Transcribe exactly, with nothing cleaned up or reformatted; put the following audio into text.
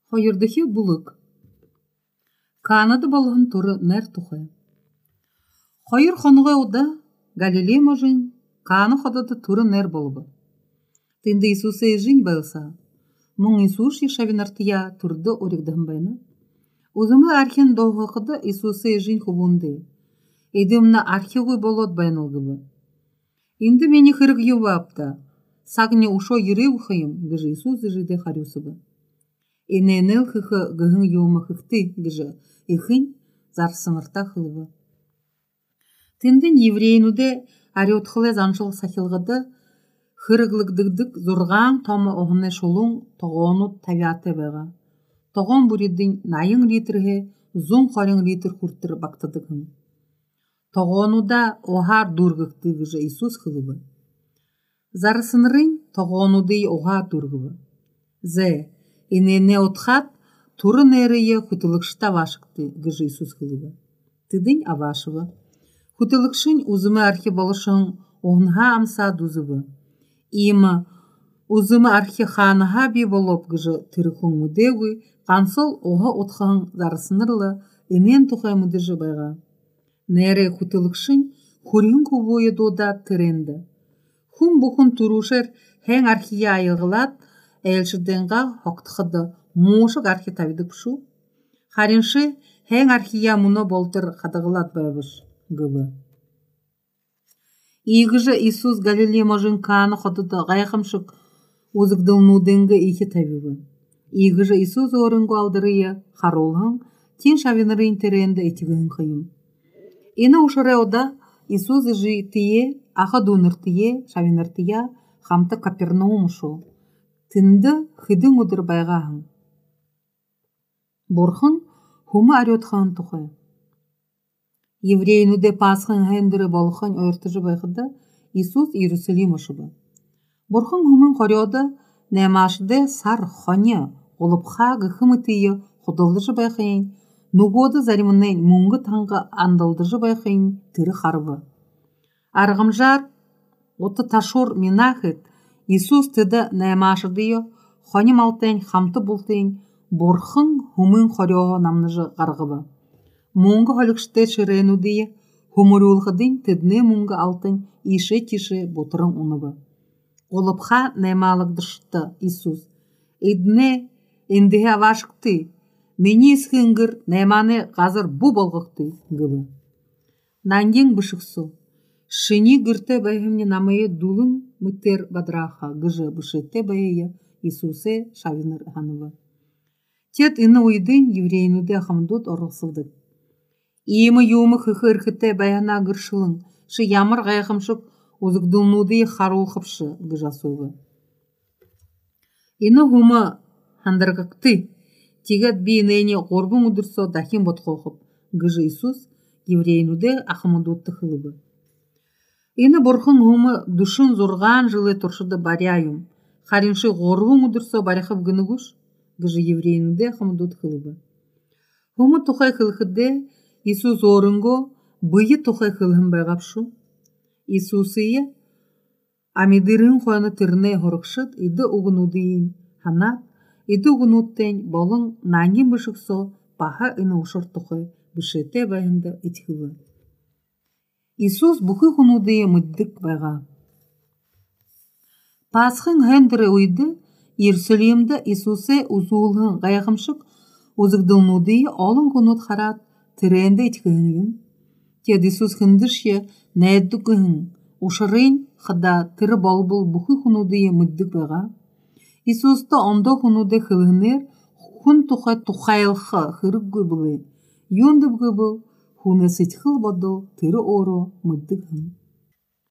Хайырдыхи булык. Канады болғын туры нәр тухай. Хайыр ханығы ода Галилей можын Каны ходады туры нәр болбы. Тынды Иисусы жин болса, мұң Иисус ешавинартия турды оригдығын байны. Узымы архин доғықыды Иисусы жин хубунды. Эдімна архиғой болот байнылгыбы. Инді мені хырық ювапта. Сагне ушо ере ухайым, гыжы Иисус жиде харюсыбы. Эненел хыхы гыгын юмы хыхты гыжы, ихын зарсынырта хылыбы. Тындын еврейнуде ариотхылы заншыл сахилгыды, хырыглыгдыгдык зурган тома оғыны шолун тоғону тавяты бэга. Тоғон буридын найын литрге зун хорин литр хуртыр бактыдыгын. Тоғонуда оғар дургықты гыжы Иисус хылыбы. Зарсынырын тоғонуды оғар дургыбы. Зе, энене отхат туры нерeye хутылыкшта вашыкты гыжы Иисус хылыбы. Тыдын авашывы. Хутылыкшын узымы архи болышын оғынға амса дузыбы. Има узымы архи ханыға би болып гыжы тырыхын мүдеуі қансыл оға отхын зарсынырлы энен тухай мүдежі байға. Нере хутылыкшын хурин кубойы дода тыренді. Хун бұхын турушер хен архия айылғылат әлшіденға хоқтықыды мошық архи тавидық шу. Хариншы хен архия мұны болтыр қадығылат байбыш гыбы. Игыжы Иисус Галилей можын Каны ходыды ғайқымшық узыгдылнудыңғы ихи тавибы. Игыжы Иисус орынғы алдырыя харолғын тен шавинырын теренді етігін қайым. Ені ұшыры ода Иисус жи тие, аға дуныр тие, шавиныр тия, хамты Капернаум ұшу. Тінді хыдың ұдыр байғағын. Борхын хумы ариотхын тұхай. Еврейнуде пасхын хендірі болхын ойыртыжы байғыды Иисус Иерусалим ұшыбы. Борхын хумын қорёды нәмашыды сар хоне олыпха гыхымы тие худылдыжы байқайын, нугоды заримынен мұңғы таңғы андылдыжы байқайын тірі харбы. Арғымжар оты ташур минахыт Иисус тыды нәмашыдыйы хоне малтен хамты бұлтын борхын хумын қорёғы намныжы қарғыбы. Мұңғы холықшты шыренудыйы хумырулғыдың тыдны мұңғы алтын ише-тише бұтырын ұныбы. Олыпха нәмалықдышты Иисус. Эдіне эндіге авашықты. Мені ісхінгір нәманы қазір бұ болғықты гыбы. Нанден бішіксу. Шыни гірті бәйхімне намайы дулын мүттер бадыраха гыжы бішетті бәйі Иисусе шавиныр ғаныбы. Тет іні ойдың еврейнуде хамдуд орғысылдық. Иемі юмы хыхы ірхітті бәйіна гіршылың. Шы ямыр ғайқымшық узыгдылнуды харул қыпшы гыжасуы. Іні хумы хандырғықты. Тегет бейнене ғорбың ұдырсо дахин бот қолқып. Гыжы Иисус еврейнуде ақымыдуытты хылыбы. Іні борхын хумы душын зорған жылы тұршыды баряюм. Хариншы ғорбың ұдырсо баряқып гынығыш. Гыжы еврейнуде ақымыдуыт хылыбы. Хумы тухай хылқыды Иисус орынго бұйы тухай хылым байғапшу. Иисусыйы амидырын қойны түріне хорықшыд иді ұғынудыйын ханат, иді ұғынуттен болың наңын бұшықсо паха үні ұшыр тухай бұшете байынды етхілі. Иисус бұқы құнудыйы мүддік байға. Пасхын хендірі ұйды Иерусалимді Иисусы ұзуылын ғайқымшық ұзықдылнудыйы олың құнуд харат тіренді етхілін. Тед Иисус хындыршы нәйді күхін, ұшырын қыда тірі болбыл бұқы құнудыйы мүддік байға. Иисусты ондо құнуды хылыныр, құн тұқа тұқайлықы хырып көбілі. Йондып көбіл, құны сетхіл бадыл тірі оро мүддік хын.